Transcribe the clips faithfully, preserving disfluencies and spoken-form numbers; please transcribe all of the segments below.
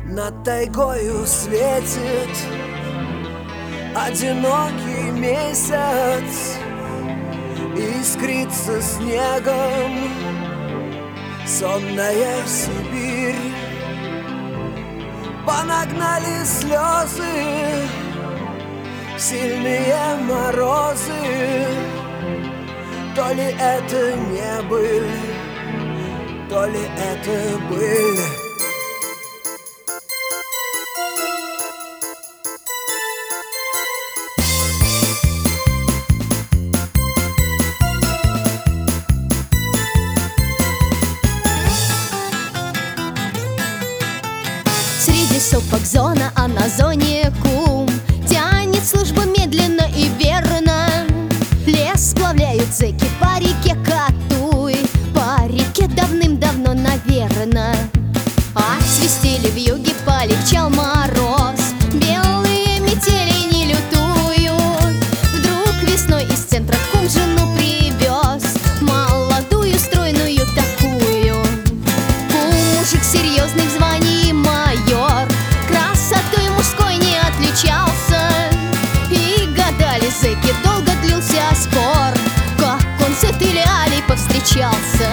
Над тайгою светит одинокий месяц, искрится снегом сонная Сибирь. Понагнали слезы сильные морозы. То ли это не быль, то ли это быль. Среди сопок зона, а на зоне кум тянет службу медленно и верно. Лес сплавляют зэки по реке Катуй, по реке давным-давно, наверно. Отсвистели вьюги, полегчал мороз, белые метели не лютуют. Вдруг весной из центра кум жену привез, молодую, стройную такую. Кум мужик серьезный в звании майор, красотой мужской не отличался. И гадали зэки, долго длился спор, как он с этой лялей повстречался.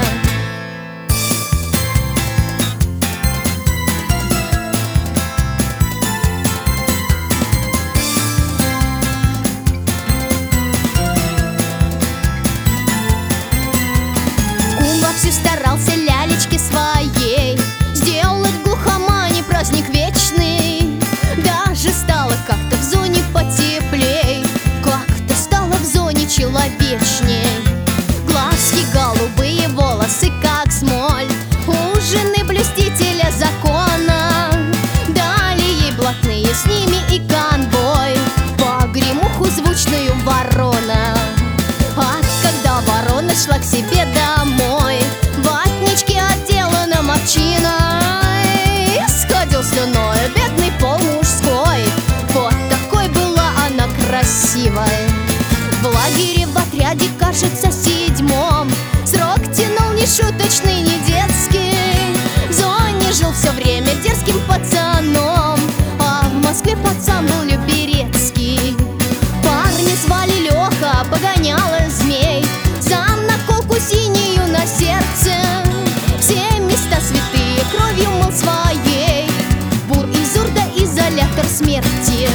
Кум вовсю старался лялечке своей сделать в глухомане праздник вечный. Даже стало как-то в зоне потеплей, как-то стало в зоне человечней. Глазки голубые, волосы как смоль, у жены блюстителя закона. Дали ей блатные, с ними и конвой, погремуху звучную ворона. А когда ворона шла к себе домой, ватнички отделана овчиной, сходил слюной бедный пол мужской. Вот такой была она красивой. В лагере в отряде, кажется, седьмом, срок тянул нешуточный, не детский. В зоне жил все время дерзким пацаном, а в Москве пацан был Люберецкий. Парня звали Леха, погоняла змей, за наколку синюю на сердце. Все места святые кровью мыл своей, бур и зурда, изолятор смерти.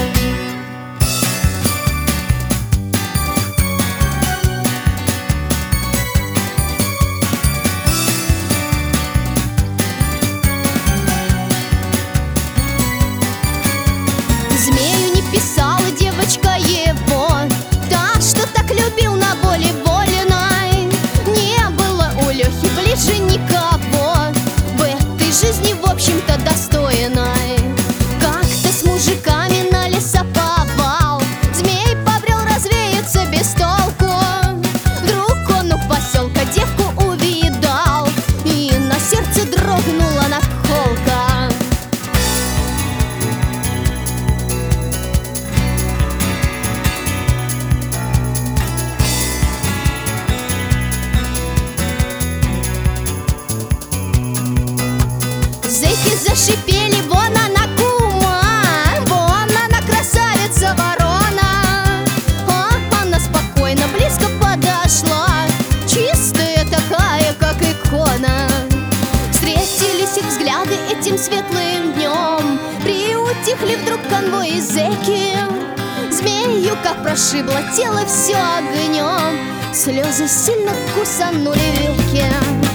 Змею не писала девочка его, та, что так любил на воле вольной. Не было у Лехи ближе никого в этой жизни, в общем-то, достойной. Как-то с мужиками на лесоповал змей побрел развеяться без толку. Вдруг он у поселка девку увидал, и на сердце дрогнула наколка. Зэки зашипели, вон она кума, вон она красавица ворона. А она спокойно близко подошла, чистая такая, как икона. Встретились их взгляды этим светлым днем, приутихли вдруг конвой и зэки. Змею как прошибло тело все огнем, слезы сильно кусанули веки.